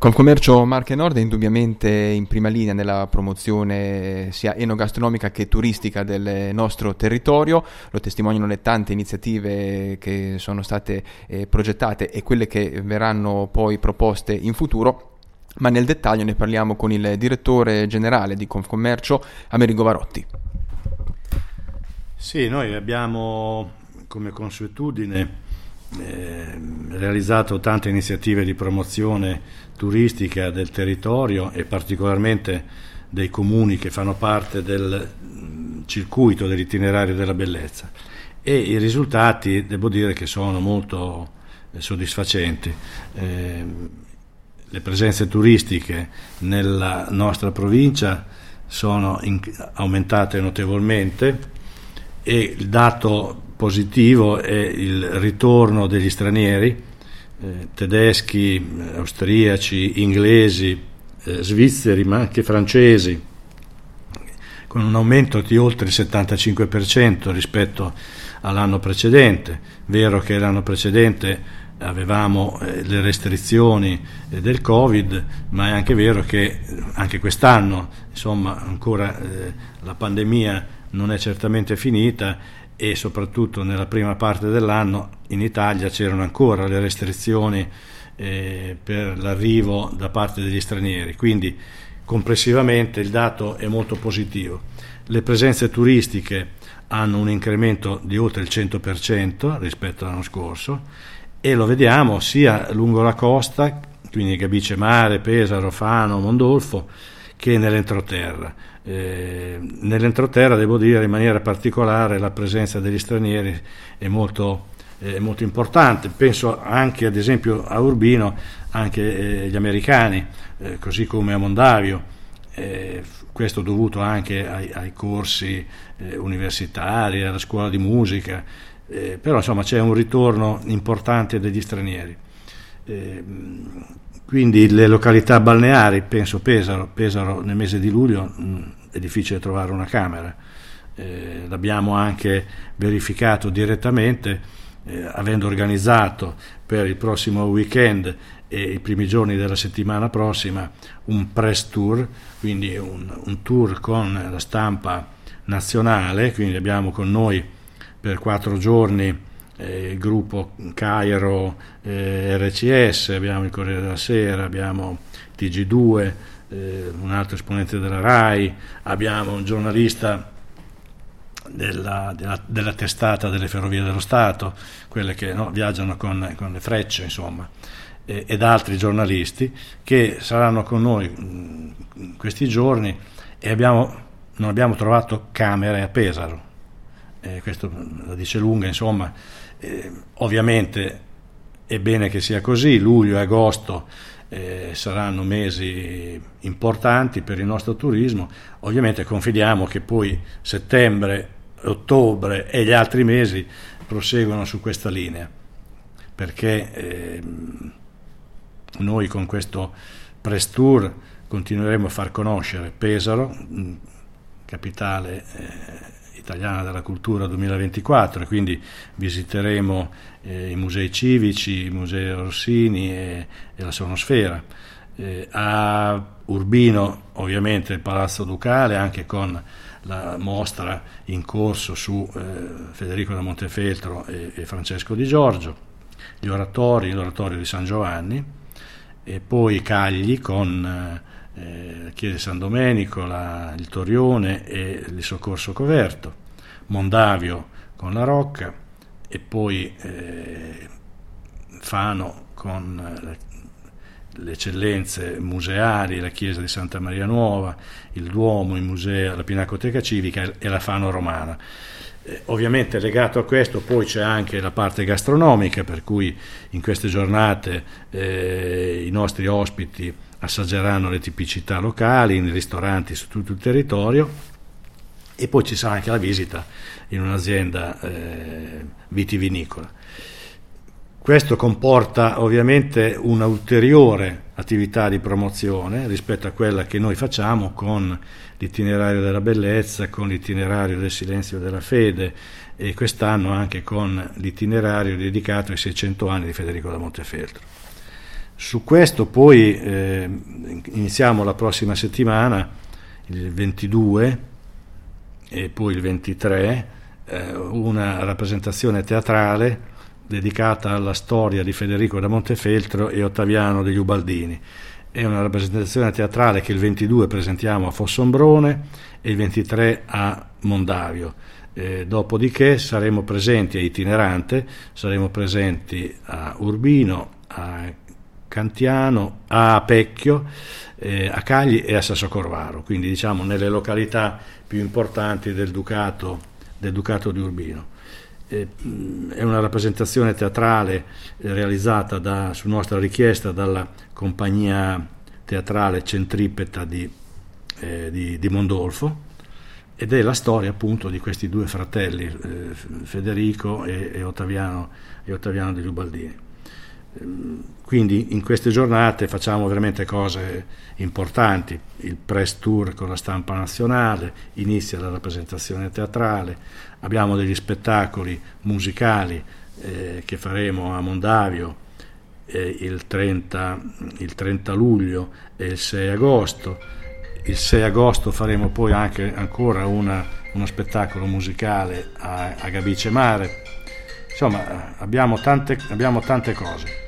Confcommercio Marche Nord è indubbiamente in prima linea nella promozione sia enogastronomica che turistica del nostro territorio, lo testimoniano le tante iniziative che sono state progettate e quelle che verranno poi proposte in futuro, ma nel dettaglio ne parliamo con il direttore generale di Confcommercio, Amerigo Varotti. Sì, noi abbiamo come consuetudine realizzato tante iniziative di promozione turistica del territorio e particolarmente dei comuni che fanno parte del circuito dell'itinerario della bellezza, e i risultati devo dire che sono molto soddisfacenti. Le presenze turistiche nella nostra provincia sono aumentate notevolmente e il dato positivo è il ritorno degli stranieri, tedeschi, austriaci, inglesi, svizzeri, ma anche francesi, con un aumento di oltre il 75% rispetto all'anno precedente. Vero che l'anno precedente avevamo le restrizioni del Covid, ma è anche vero che anche quest'anno, insomma, ancora la pandemia non è certamente finita, e soprattutto nella prima parte dell'anno in Italia c'erano ancora le restrizioni per l'arrivo da parte degli stranieri, quindi complessivamente il dato è molto positivo. Le presenze turistiche hanno un incremento di oltre il 100% rispetto all'anno scorso, e lo vediamo sia lungo la costa, quindi Gabice Mare, Pesaro, Fano, Mondolfo, che nell'entroterra. Nell'entroterra devo dire in maniera particolare la presenza degli stranieri è molto importante. Penso anche ad esempio a Urbino, anche gli americani, così come a Mondavio, questo dovuto anche ai corsi universitari, alla scuola di musica, però insomma c'è un ritorno importante degli stranieri. Quindi le località balneari, penso Pesaro nel mese di luglio è difficile trovare una camera, l'abbiamo anche verificato direttamente, avendo organizzato per il prossimo weekend e i primi giorni della settimana prossima un press tour, quindi un tour con la stampa nazionale, quindi abbiamo con noi per 4 giorni il gruppo Cairo, RCS, abbiamo il Corriere della Sera, abbiamo TG2, un altro esponente della RAI, abbiamo un giornalista della testata delle Ferrovie dello Stato, quelle che viaggiano con le frecce, insomma, ed altri giornalisti che saranno con noi in questi giorni, e non abbiamo trovato camere a Pesaro. Questo la dice lunga, insomma. Ovviamente è bene che sia così. Luglio e agosto saranno mesi importanti per il nostro turismo. Ovviamente confidiamo che poi settembre, ottobre e gli altri mesi proseguono su questa linea, perché noi con questo press tour continueremo a far conoscere Pesaro, capitale italiana della cultura 2024, e quindi visiteremo i musei civici, i musei Rossini e la Sonosfera. A Urbino ovviamente il Palazzo Ducale, anche con la mostra in corso su Federico da Montefeltro e Francesco di Giorgio, l'oratorio di San Giovanni, e poi Cagli con la chiesa di San Domenico, il Torione e il Soccorso Coverto, Mondavio con la Rocca, e poi Fano con le eccellenze museali, la chiesa di Santa Maria Nuova, il Duomo, il museo, la Pinacoteca Civica e la Fano Romana. Ovviamente legato a questo poi c'è anche la parte gastronomica, per cui in queste giornate i nostri ospiti assaggeranno le tipicità locali in ristoranti su tutto il territorio, e poi ci sarà anche la visita in un'azienda vitivinicola. Questo comporta ovviamente una ulteriore attività di promozione rispetto a quella che noi facciamo con l'itinerario della bellezza, con l'itinerario del silenzio della fede, e quest'anno anche con l'itinerario dedicato ai 600 anni di Federico da Montefeltro. Su questo poi iniziamo la prossima settimana, il 22 e poi il 23, una rappresentazione teatrale dedicata alla storia di Federico da Montefeltro e Ottaviano degli Ubaldini. È una rappresentazione teatrale che il 22 presentiamo a Fossombrone e il 23 a Mondavio. Dopodiché saremo presenti a Itinerante, saremo presenti a Urbino, a Cantiano, a Pecchio, a Cagli e a Sassocorvaro, quindi diciamo nelle località più importanti del Ducato di Urbino. È una rappresentazione teatrale realizzata su nostra richiesta dalla compagnia teatrale Centripeta di Mondolfo, ed è la storia appunto di questi due fratelli, Federico e Ottaviano degli Ubaldini. Quindi in queste giornate facciamo veramente cose importanti: il press tour con la stampa nazionale, inizia la rappresentazione teatrale, abbiamo degli spettacoli musicali che faremo a Mondavio il 30 luglio e il 6 agosto. Il 6 agosto faremo poi anche ancora uno spettacolo musicale a Gabice Mare. Insomma, abbiamo tante cose.